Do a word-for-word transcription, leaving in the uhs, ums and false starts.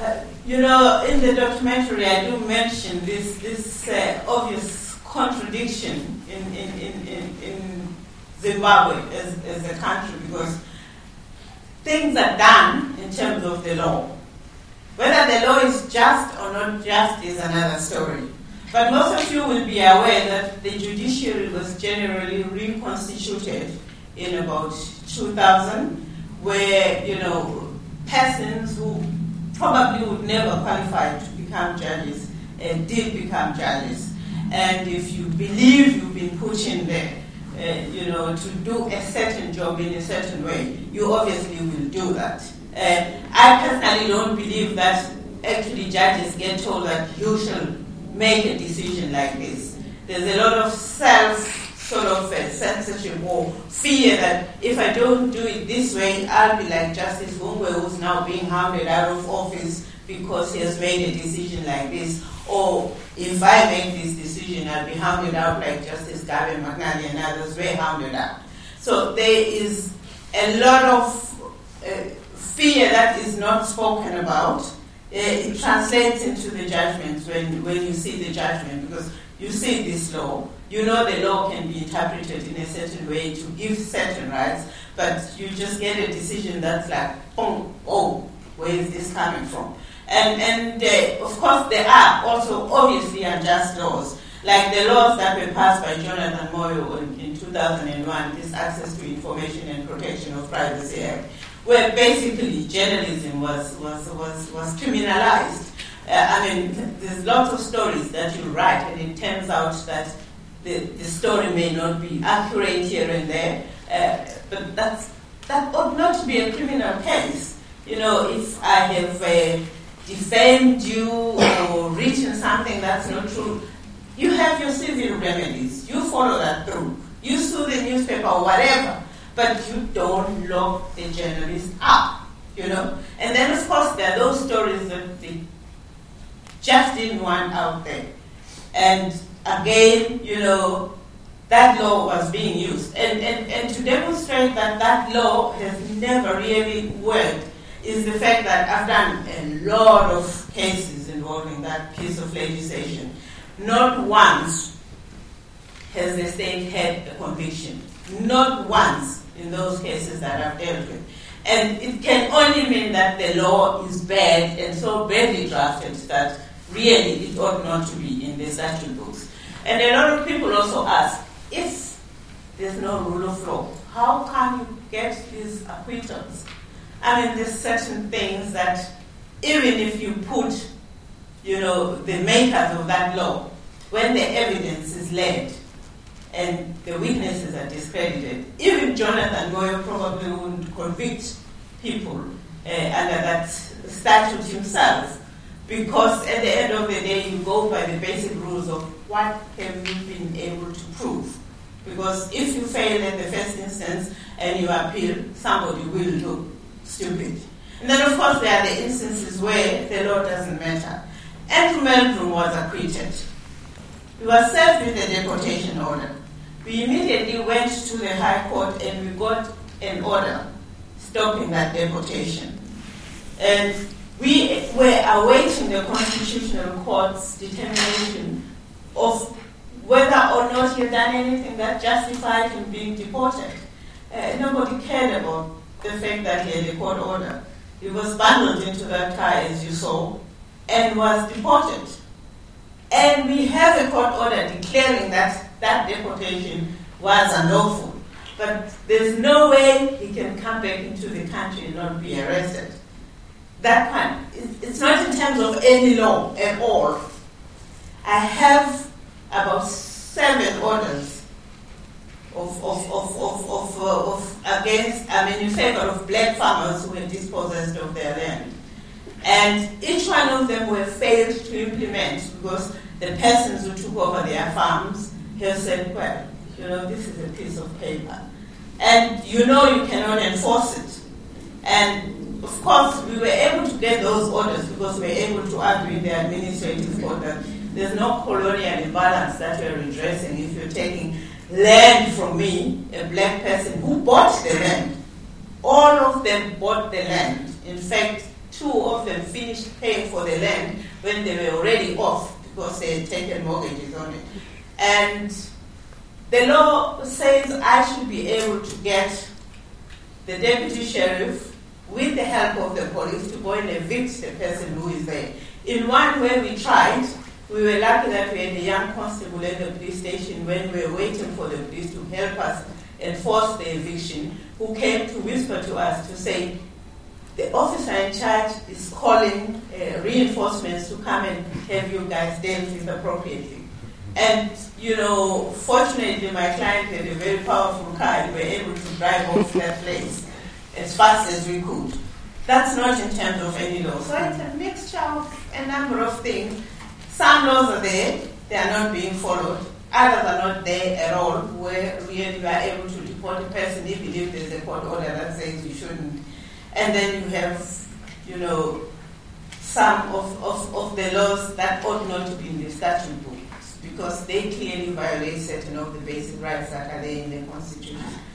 Uh, you know, in the documentary, I do mention this this uh, obvious contradiction in in, in, in, in Zimbabwe as, as a country, because things are done in terms of the law. Whether the law is just or not just is another story. But most of you will be aware that the judiciary was generally reconstituted in about two thousand, where, you know, persons who probably would never qualify to become judges uh, did become judges. And if you believe you've been put in there, uh, you know, to do a certain job in a certain way, you obviously will do that. Uh, I personally don't believe that actually judges get told that you shall make a decision like this. There's a lot of self sort of uh, censorship or fear that if I don't do it this way, I'll be like Justice Vungwe, who's now being hounded out of office because he has made a decision like this. Or if I make this decision, I'll be hounded out like Justice Gavin McNally and others were hounded out. So there is a lot of uh, fear that is not spoken about. Uh, it translates into the judgment when, when you see the judgment, because you see this law, you know the law can be interpreted in a certain way to give certain rights, but you just get a decision that's like, oh, oh, where is this coming from? And, and uh, of course there are also obviously unjust laws, like the laws that were passed by Jonathan Moyo in, in two thousand one, this Access to Information and Protection of Privacy Act, where basically journalism was, was, was, was criminalized. Uh, I mean, there's lots of stories that you write, and it turns out that the, the story may not be accurate here and there, uh, but that's, that ought not to be a criminal case. You know, if I have uh, defamed you or written something that's not true, you have your civil remedies. You follow that through. You sue the newspaper or whatever, but you don't lock the journalist up, you know. And then, of course, there are those stories that they just didn't want out there. And again, you know, that law was being used. And, and, and to demonstrate that that law has never really worked is the fact that I've done a lot of cases involving that piece of legislation. Not once has the state had a conviction. Not once in those cases that I've dealt with. And it can only mean that the law is bad and so badly drafted that really it ought not to be in the statute books. And a lot of people also ask, if there's no rule of law, how can you get these acquittals? I mean, there's certain things that even if you put, you know, the makers of that law, when the evidence is laid and the witnesses are discredited, even Jonathan Moyo probably wouldn't convict people uh, under that statute himself, because at the end of the day, you go by the basic rules of what have you been able to prove. Because if you fail in the first instance and you appeal, somebody will look stupid. And then, of course, there are the instances where the law doesn't matter. Andrew Meldrum was acquitted. He was served with a deportation order. We immediately went to the High Court and we got an order stopping that deportation. And we were awaiting the Constitutional Court's determination of whether or not he had done anything that justified him being deported. Uh, nobody cared about the fact that he had a court order. He was bundled into that car, as you saw, and was deported. And we have a court order declaring that that deportation was unlawful. But there's no way he can come back into the country and not be arrested. That kind, it's not in terms of any law at all. I have about seven orders of, of, of, of, of, uh, of against, I mean, in favor of black farmers who were dispossessed of their land. And each one of them were failed to implement because the persons who took over their farms have said, well, you know, this is a piece of paper. And you know you cannot enforce it. And of course, we were able to get those orders because we were able to argue in the administrative court that there's no colonial imbalance that we're redressing if you're taking land from me, a black person who bought the land. All of them bought the land. In fact, two of them finished paying for the land when they were already off because they had taken mortgages on it. And the law says I should be able to get the deputy sheriff with the help of the police to go and evict the person who is there. In one where we tried, we were lucky that we had a young constable at the police station when we were waiting for the police to help us enforce the eviction, who came to whisper to us to say, the officer in charge is calling uh, reinforcements to come and have you guys dealt with appropriately. And, you know, fortunately my client had a very powerful car and we were able to drive off that place as fast as we could. That's not in terms of any law. So it's a mixture of a number of things. Some laws are there, they are not being followed. Others are not there at all, where really you are able to report a person if you believe there's a court order that says you shouldn't. And then you have, you know, some of, of, of the laws that ought not to be in the statute books because they clearly violate certain of the basic rights that are there in the Constitution.